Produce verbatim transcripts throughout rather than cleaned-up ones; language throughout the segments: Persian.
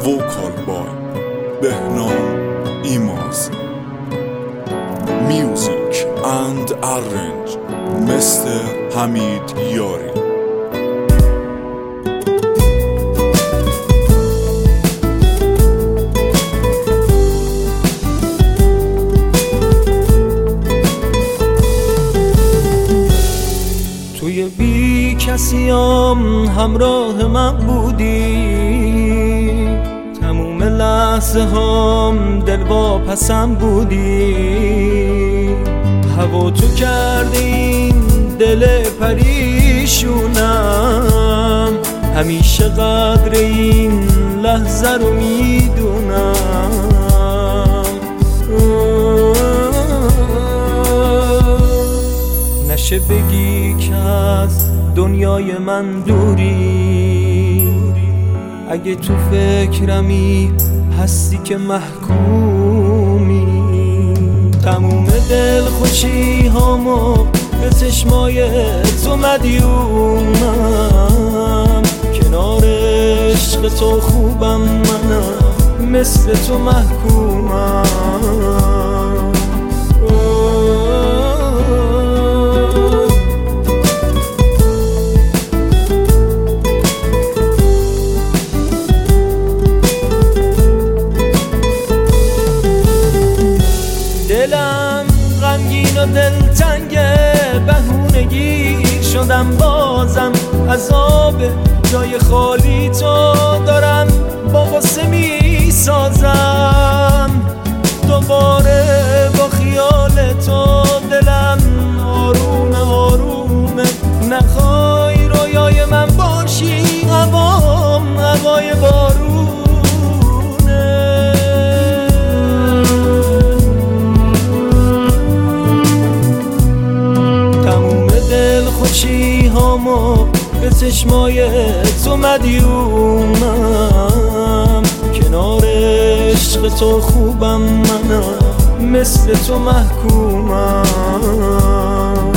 vocal by Behnam Imazi. Music and arrange Mister Hamid Yari. توی بی کسیام همراه من بودی، تموم لحظه هم دل واپسم بودی. هوا تو کرده این دل پریشونم، همیشه قدر این لحظه رو میدونم. نشه بگی که از دنیای من دوری، اگه تو فکرمی هستی که محکومی. تموم دل خوشی هامو به چشمای تو مدیونم. کنار عشق تو خوبم منم، مثل تو محکومم. دلم غمگین و دلتنگه، بهونگیر شدم بازم. عذاب جای خالی تو دارم با غصه می سازم. دوباره با خیال تو دلم آرومه آرومه. نخوای رویای من باشی، هوام هوای بارونه. خوشی هامو به چشمای تو مدیونم. کنار عشق تو خوبم منم، مثل تو محکومم.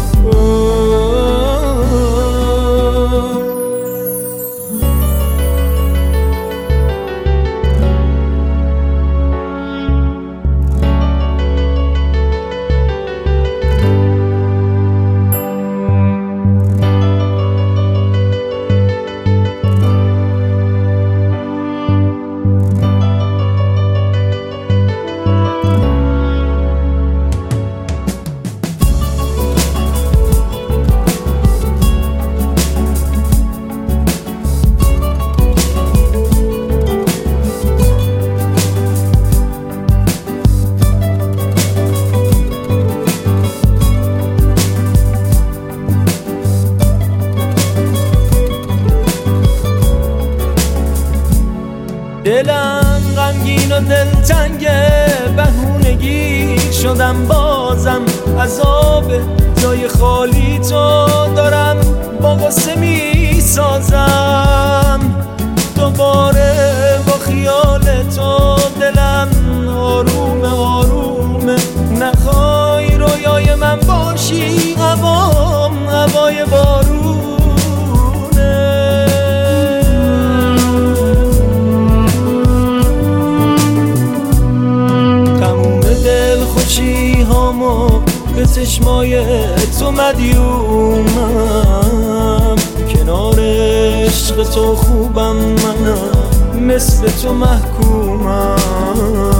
دلم غمگین و دلتنگه، بهونگیر شدم بازم. عذاب جای خالی تو دارم با غصه می سازم. دوباره با خیال تو دلم آرومه آرومه. نخوای رویای من باشی، هوام هوای بارونه. به چشمای تو مدیونم. کنار عشق تو خوبم منم، مثل تو محکومم.